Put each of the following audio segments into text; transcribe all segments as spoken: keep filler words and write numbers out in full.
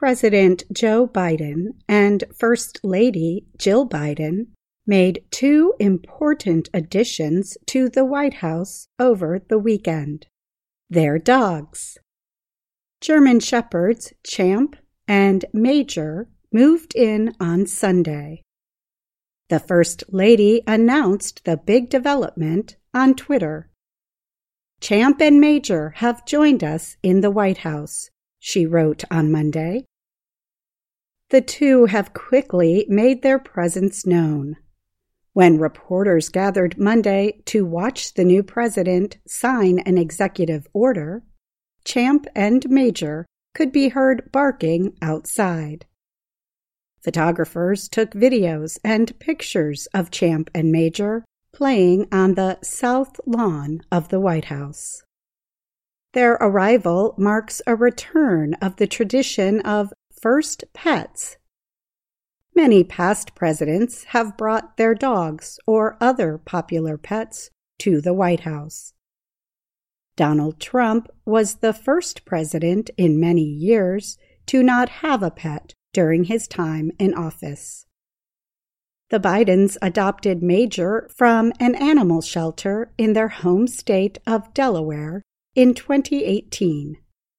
President Joe Biden and First Lady Jill Biden made two important additions to the White House over the weekend. Their dogs. German Shepherds Champ and Major moved in on Sunday. The First Lady announced the big development on Twitter. Champ and Major have joined us in the White House, she wrote on Monday. The two have quickly made their presence known. When reporters gathered Monday to watch the new president sign an executive order, Champ and Major could be heard barking outside. Photographers took videos and pictures of Champ and Major playing on the south lawn of the White House. Their arrival marks a return of the tradition of first pets. Many past presidents have brought their dogs or other popular pets to the White House. Donald Trump was the first president in many years to not have a pet during his time in office. The Bidens adopted Major from an animal shelter in their home state of Delaware in twenty eighteen.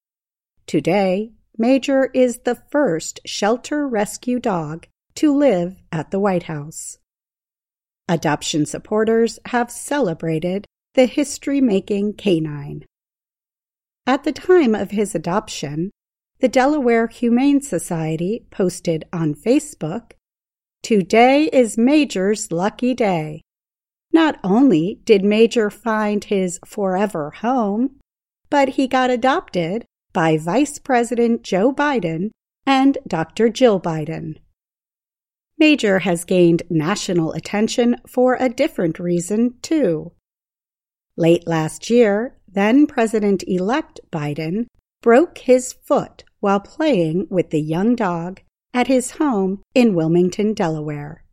Today, Major is the first shelter rescue dog to live at the White House. Adoption supporters have celebrated the history-making canine. At the time of his adoption, the Delaware Humane Society posted on Facebook, "Today is Major's lucky day. Not only did Major find his forever home, but he got adopted by Vice President Joe Biden and Doctor Jill Biden." Major has gained national attention for a different reason, too. Late last year, then-President-elect Biden broke his foot while playing with the young dog at his home in Wilmington, Delaware.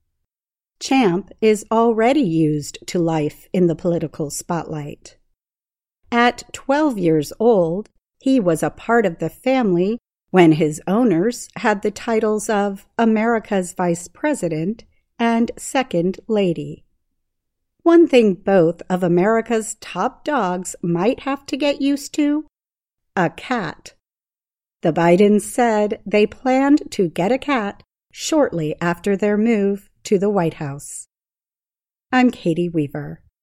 Champ is already used to life in the political spotlight. At twelve years old, he was a part of the family when his owners had the titles of America's Vice President and Second Lady. One thing both of America's top dogs might have to get used to: a cat. The Bidens said they planned to get a cat shortly after their move to the White House. I'm Katie Weaver.